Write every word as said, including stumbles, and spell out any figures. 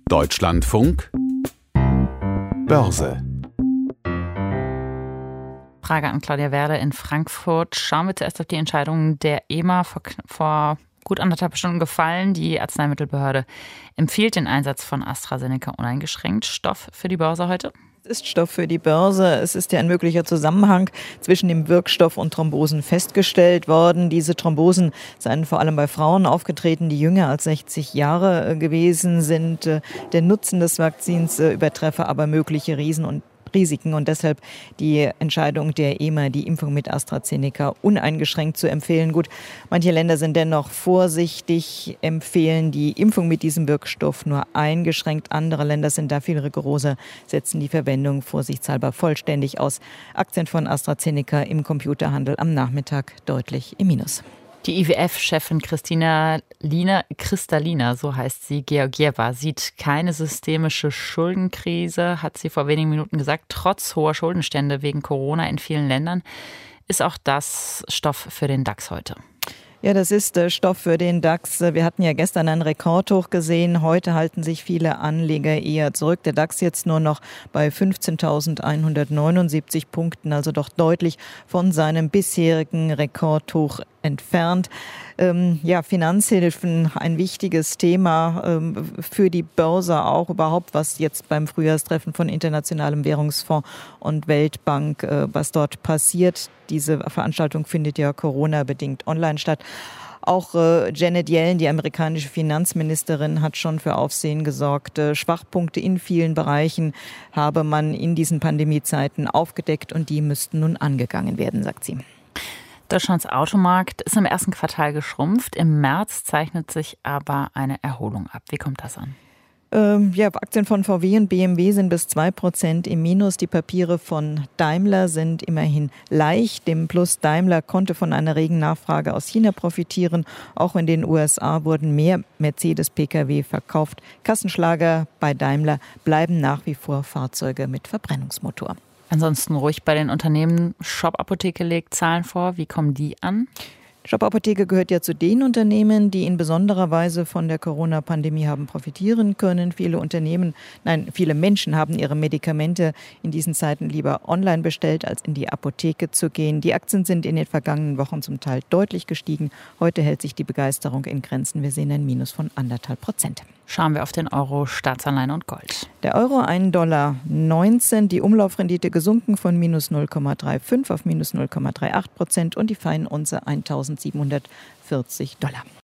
Deutschlandfunk Börse. Frage an Claudia Werle in Frankfurt. Schauen wir zuerst auf die Entscheidung der E M A vor, vor gut anderthalb Stunden gefallen. Die Arzneimittelbehörde empfiehlt den Einsatz von AstraZeneca uneingeschränkt. Stoff für die Börse heute? Es ist Stoff für die Börse. Es ist ja ein möglicher Zusammenhang zwischen dem Wirkstoff und Thrombosen festgestellt worden. Diese Thrombosen seien vor allem bei Frauen aufgetreten, die jünger als sechzig Jahre gewesen sind. Der Nutzen des Vakzins übertreffe aber mögliche Riesen und Risiken und deshalb die Entscheidung der E M A, die Impfung mit AstraZeneca uneingeschränkt zu empfehlen. Gut, manche Länder sind dennoch vorsichtig, empfehlen die Impfung mit diesem Wirkstoff nur eingeschränkt. Andere Länder sind da viel rigoroser, setzen die Verwendung vorsichtshalber vollständig aus. Aktien von AstraZeneca im Computerhandel am Nachmittag deutlich im Minus. Die I W F-Chefin Kristina Lina, Kristalina, so heißt sie, Georgieva, sieht keine systemische Schuldenkrise, hat sie vor wenigen Minuten gesagt. Trotz hoher Schuldenstände wegen Corona in vielen Ländern ist auch das Stoff für den DAX heute. Ja, das ist äh, Stoff für den DAX. Wir hatten ja gestern ein Rekordhoch gesehen. Heute halten sich viele Anleger eher zurück. Der DAX jetzt nur noch bei fünfzehntausendeinhundertneunundsiebzig Punkten, also doch deutlich von seinem bisherigen Rekordhoch entfernt. Ähm, ja, Finanzhilfen, ein wichtiges Thema ähm, für die Börse auch überhaupt, was jetzt beim Frühjahrstreffen von Internationalem Währungsfonds und Weltbank, äh, was dort passiert. Diese Veranstaltung findet ja Corona-bedingt online statt. Auch äh, Janet Yellen, die amerikanische Finanzministerin, hat schon für Aufsehen gesorgt. Äh, Schwachpunkte in vielen Bereichen habe man in diesen Pandemiezeiten aufgedeckt und die müssten nun angegangen werden, sagt sie. Deutschlands Automarkt ist im ersten Quartal geschrumpft. Im März zeichnet sich aber eine Erholung ab. Wie kommt das an? Ähm, ja, Aktien von V W und B M W sind bis zwei Prozent im Minus. Die Papiere von Daimler sind immerhin leicht. Dem Plus Daimler konnte von einer regen Nachfrage aus China profitieren. Auch in den U S A wurden mehr Mercedes-Pkw verkauft. Kassenschlager bei Daimler bleiben nach wie vor Fahrzeuge mit Verbrennungsmotor. Ansonsten ruhig bei den Unternehmen. Shop Apotheke legt Zahlen vor. Wie kommen die an? Shop Apotheke gehört ja zu den Unternehmen, die in besonderer Weise von der Corona-Pandemie haben profitieren können. Viele Unternehmen, nein, viele Menschen haben ihre Medikamente in diesen Zeiten lieber online bestellt, als in die Apotheke zu gehen. Die Aktien sind in den vergangenen Wochen zum Teil deutlich gestiegen. Heute hält sich die Begeisterung in Grenzen. Wir sehen ein Minus von anderthalb Prozent. Schauen wir auf den Euro, Staatsanleihen und Gold. Der Euro ein Komma neunzehn Dollar, die Umlaufrendite gesunken von minus null Komma fünfunddreißig auf minus null Komma achtundreißig Prozent und die Feinunze eintausendsiebenhundertvierzig Dollar.